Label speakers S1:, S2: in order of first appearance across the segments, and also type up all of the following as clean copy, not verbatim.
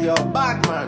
S1: you're bad man.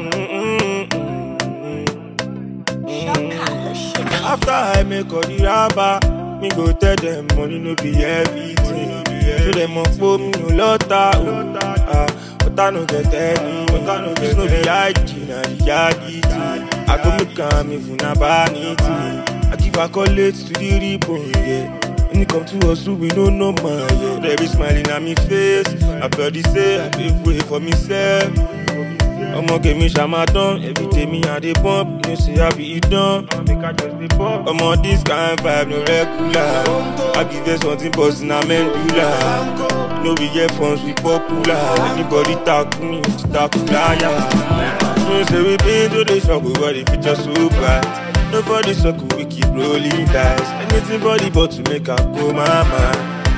S2: After I make all the rapper, me go tell them money no be everything. So them up for me no lotta, but I no get any. This no be IG, na reality. I go make am if una vanity. I give accolades to the ribbon, yeah. When it come to us, we no man, yeah. They be smiling at me face. I bloody say I pave way for myself. I'ma give me shamadon. Every day me and they bump. You say I be it done. I'm on this kind of vibe, no regular. I give you something bustin' a medulla. No we get funds, we popular. Anybody talk to me, talk to yeah. You say we been to the struggle, but the future so bright. Nobody circle, we keep rolling dice. Anything for the but to make her go my mind.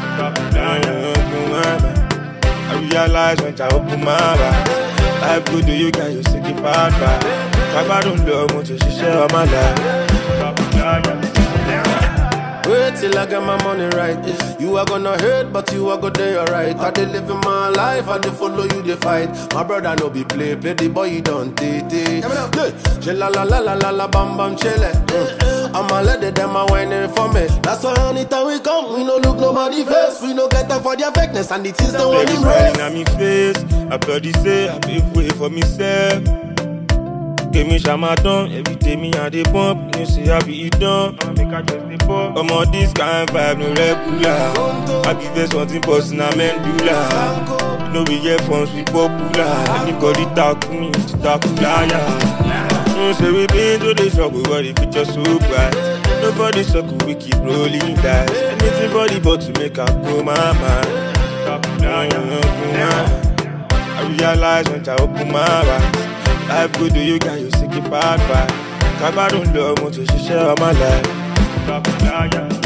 S2: I realize when I open my eyes. Life good, do you got you sick if I try. If I don't love much, she share my life.
S1: Wait till I get my money right. You are gonna hurt, but you are gonna do alright. I dey live in my life, I dey follow you, dey fight. My brother no be play the boy you don't take. La la la la la la bam bam chele. I'ma let them a whining for me. That's why anytime we come, we no look nobody face. We no get time for their fakeness, and it is the one in race.
S2: At me face, I bloody say I pave way for myself. Give me shamadon, every day me and they bump. You say I be it done. I'm on this kind of vibe, no regular. I give you something bustin' a medulla. No we get funds, we popular. Anybody talk to me, talk to yeah. You say we been to the struggle, but the future so bright. Nobody circle, we keep rolling dice. Anything for the but to make her go my mind. I realize when I open my eyes. Life good, do you got you sick if I try. If I don't love much, she share my life.